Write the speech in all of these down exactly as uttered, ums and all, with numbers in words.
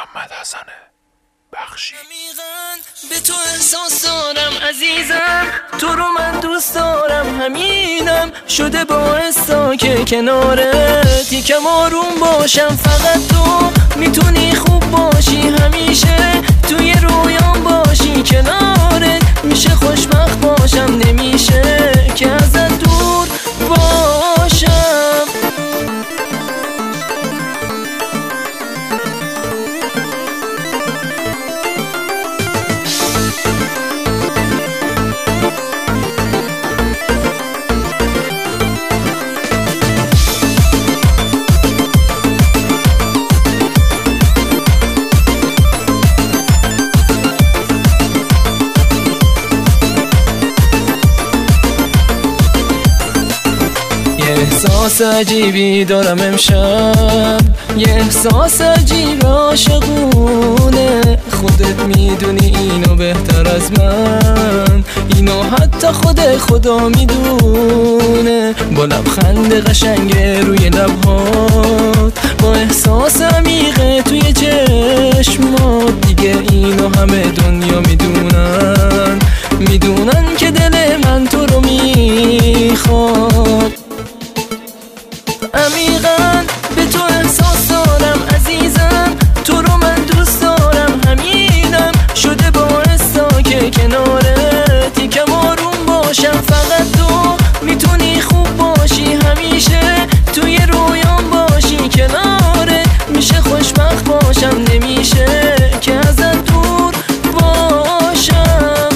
محمد حسن بخشی. به تو احساس دارم عزیزم، تو رو من دوست دارم، همینم شده باعث تا که کنارت یکم آروم باشم. فقط تو میتونی خوب باشی، همیشه توی رویام باشی، کنارت میشه خوشبخت باشم، نمیشه که ازت دور باشم. احساس عجیبی دارم امشب، یه احساس عجیب عاشقونه، خودت میدونی اینو بهتر از من، اینو حتی خود خدا میدونه. با لبخند قشنگ روی لبهات، با احساس عمیق توی چشمات، دیگه اینو همه دنیا میدونن، میدونن که دل من تو رو میخواد. عمیقاً به تو احساس دارم عزیزم، تو رو من دوست دارم، همینم شده باعث تا که کنارت یکم آروم باشم. فقط تو میتونی خوب باشی، همیشه توی رویام باشی، کنارت میشه خوشبخت باشم، نمیشه که ازت دور باشم.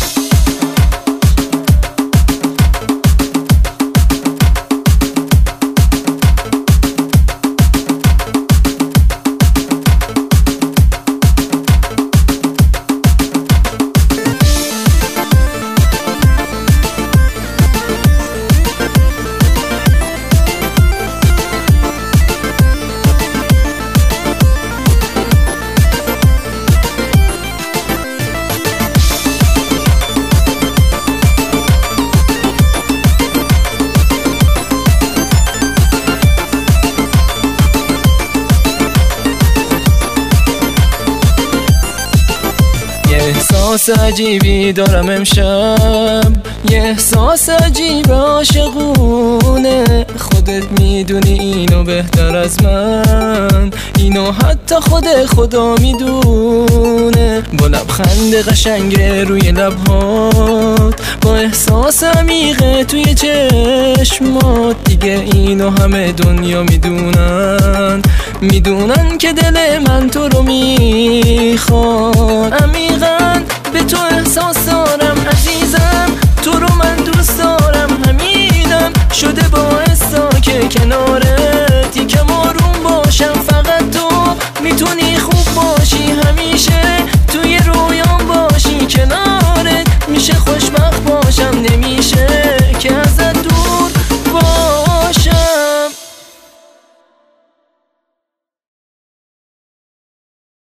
احساس عجیبی دارم امشب، یه احساس عجیب عاشقونه، خودت میدونی اینو بهتر از من، اینو حتی خود خدا میدونه. با لبخند قشنگ روی لبهات، با احساس عمیق توی چشمات، دیگه اینو همه دنیا میدونن، میدونن که دل من تو رو میخواد. عمیقاً به تو احساس دارم عزیزم، تو رو من دوست دارم، همینم شده باعث تا که کنارت یکم آروم باشم. فقط تو میتونی خوب